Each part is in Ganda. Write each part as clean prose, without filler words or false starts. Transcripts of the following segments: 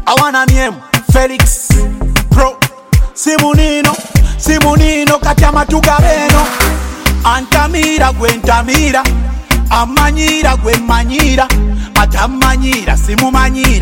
Awana name Felix Pro Simunino kati amatuga beno Antamira gwentamira Amanyira gwemanyira Atamanyira simumanyira.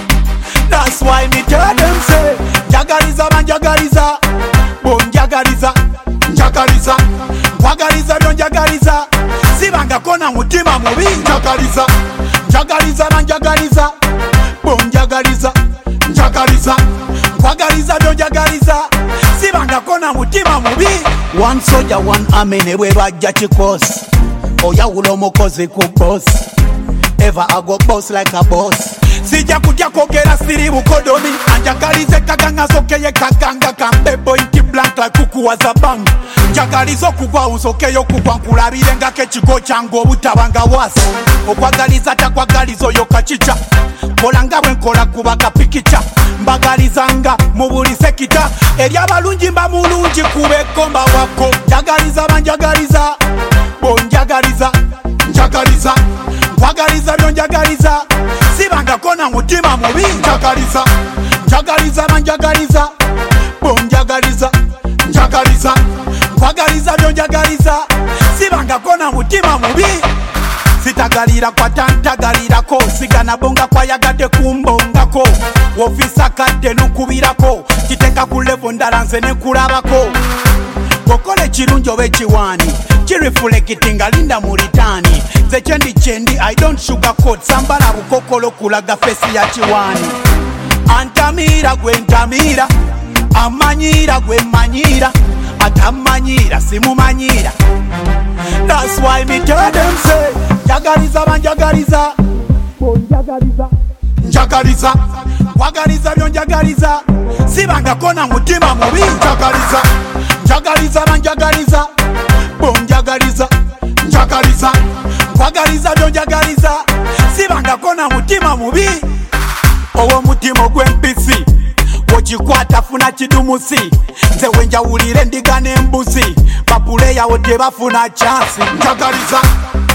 That's why me tell them say Jagaliza banjagaliza Bonjagaliza Njagaliza Wagaliza donjagaliza Sibanga kona mutima mubi Njagaliza Njagaliza banjagaliza Bonjagaliza Njagaliza Wagaliza donjagaliza Sibanga kona mutima mubi. One soldier one army ne bwe bajja kikosi Oyawulo mukozi ku boss Ever I go boss like a boss Sija kujya kogera siri bukodomi Anjagalize kaganga sokeye kaganga Kambebo inti blank like kuku wa zabanga Njagalizo kugwa usokeyo kugwa nkulabire nga kechigo changu obutabanga wasi Okwagaliza takwagalizo yokachicha Kolanga bwenkola kubaka pikicha Mbagalizanga mubuli sekita Eryabalungi mba mulungi kubekomba wako Njagaliza banjagaliza Bonjagaliza Njagaliza Wagaliza byonjagaliza Sibanga kona mutima mubi Njagaliza Njagaliza banjagaliza Bonjagaliza Njagaliza Wagaliza byonjagaliza Sibanga kona mutima mubi. Sitagalira kwa tantagalirako Sigana bonga kwa yagade kumbongako Wofisa kade nukubirako Kiteka kulevo ndalanze nekulabako Kokole chirunjo vechiwani Chirifule kitinga linda muritani Ze chendi I don't sugarcoat Sambala bukokolo kulaga fesi ya chiwani Antamira gwentamira Amanyira gwemanyira Atamanyira simumanyira. That's why me tell them say Jagaliza banjagaliza Bonjagaliza Njagaliza Wagaliza byonjagaliza Sibanga kona mutima mubi Njagaliza Njagaliza banjagaliza Bonjagaliza Njagaliza Wagaliza byonjagaliza Sibanga kona mutima mubi. Owo mutima gwempisi Wochikwata funa chidumusi Nze wenjawulire ndiga n'embuzi Bapuleya wo tebafuna chansi Njagaliza